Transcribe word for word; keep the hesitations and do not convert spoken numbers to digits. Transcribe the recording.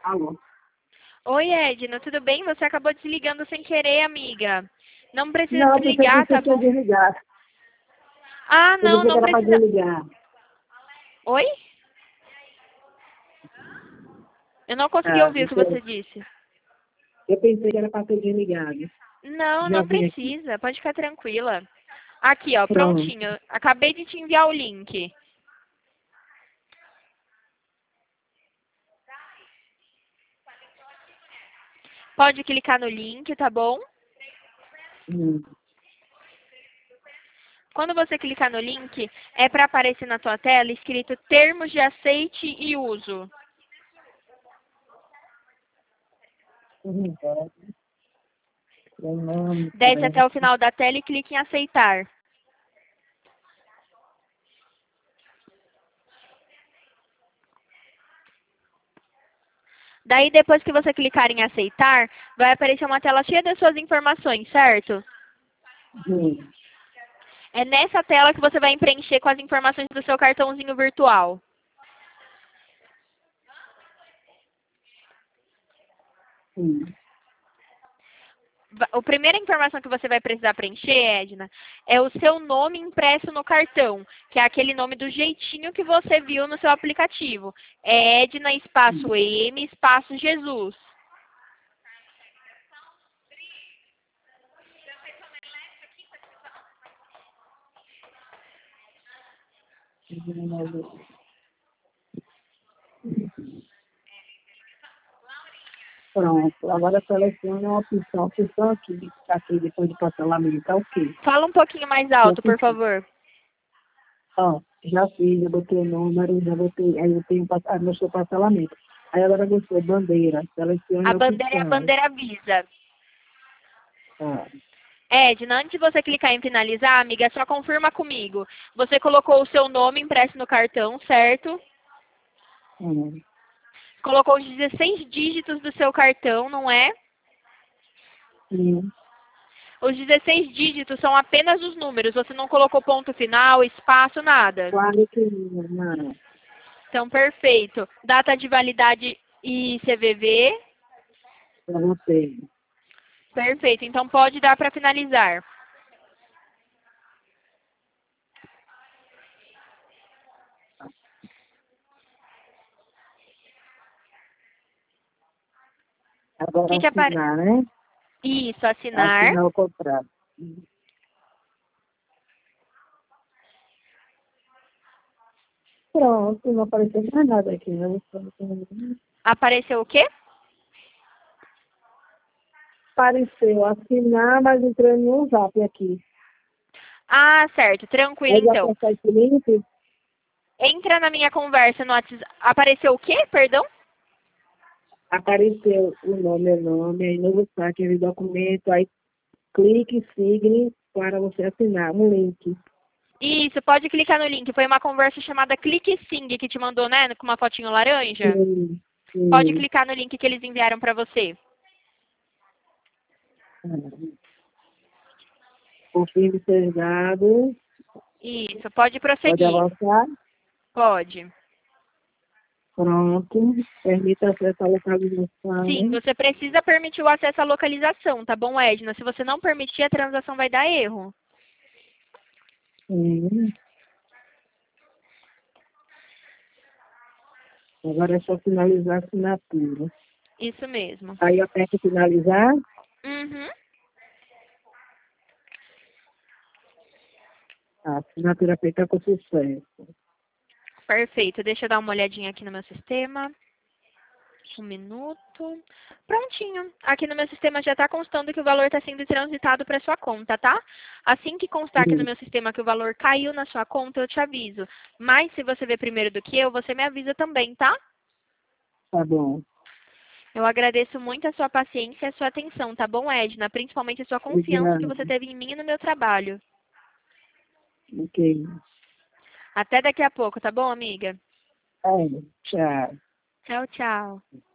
Alô? Oi, Edna, tudo bem? Você acabou desligando sem querer, amiga. Não precisa Não, eu pensei que desligar, você tá tinha bom? desligado. Ah, Eu não, pensei que não era para precisa. desligar. Oi? Eu não consegui Ah, ouvir o que então, você disse. eu pensei que era para ter desligado. Não, Já não vim aqui. precisa. Pode ficar tranquila. Aqui, ó, Pronto. prontinho. Acabei de te enviar o link. Pode clicar no link, tá bom? Hum. Quando você clicar no link, é para aparecer na tua tela escrito termos de aceite e uso. Hum, é. Pronome, Desce até o certo. final da tela e clique em aceitar. Daí, depois que você clicar em aceitar, vai aparecer uma tela cheia das suas informações, certo? Hum. É nessa tela que você vai preencher com as informações do seu cartãozinho virtual. Hum. Va- A primeira informação que você vai precisar preencher, Edna, é o seu nome impresso no cartão, que é aquele nome do jeitinho que você viu no seu aplicativo. É Edna, espaço M, espaço Jesus. Pronto. Agora selecione a opção. A opção aqui, aqui depois de parcelamento, tá ok. Fala um pouquinho mais Já alto, fiz. por favor. Ó, já fiz, já botei o número, já botei, aí eu tenho ah, meu seu parcelamento. Aí agora você, bandeira, selecione A a bandeira é a opção. bandeira Visa. Tá. Edna, antes de você clicar em finalizar, amiga, só confirma comigo. Você colocou o seu nome impresso no cartão, certo? Hum. Colocou os dezesseis dígitos do seu cartão, não é? Sim. Os dezesseis dígitos são apenas os números. Você não colocou ponto final, espaço, nada. Claro que não. Então, perfeito. Data de validade e C V V. Para você. Perfeito. Então, pode dar para finalizar. O Agora que que apare... assinar, né? Isso, assinar. Assinar o contrato. Pronto, não apareceu mais nada aqui, né? Apareceu o quê? Apareceu assinar, mas entrou em um zap aqui. Ah, certo. Tranquilo, Aí já então. apertar esse link, Entra na minha conversa no WhatsApp. Apareceu o quê? Perdão? apareceu o nome, o nome, aí novo saque de documento, aí clique, signe para você assinar um link. Isso, pode clicar no link. Foi uma conversa chamada Clique Sing que te mandou, né? Com uma fotinho laranja. Sim, Pode sim. clicar no link que eles enviaram para você. Confirme seus dados. Isso, pode Pode prosseguir. avançar. Pode. Pronto. Permita acesso à Sim, localização. você precisa permitir o acesso à localização, tá bom, Edna? Se você não permitir, a transação vai dar erro. Sim. Agora é só finalizar a assinatura. Isso mesmo. Aí eu aperto finalizar. Uhum. A assinatura feita com sucesso. Perfeito. Deixa eu dar uma olhadinha aqui no meu sistema. Um minuto. Prontinho. Aqui no meu sistema já está constando que o valor está sendo transitado para sua conta, tá? Assim que constar aqui no Sim. meu sistema que o valor caiu na sua conta, eu te aviso. Mas se você ver primeiro do que eu, você me avisa também, tá? Tá bom. Eu agradeço muito a sua paciência e a sua atenção, tá bom, Edna? Principalmente a sua confiança que Obrigada. você teve em mim e no meu trabalho. Ok. Até daqui a pouco, tá bom, amiga? É, tchau. Tchau, tchau.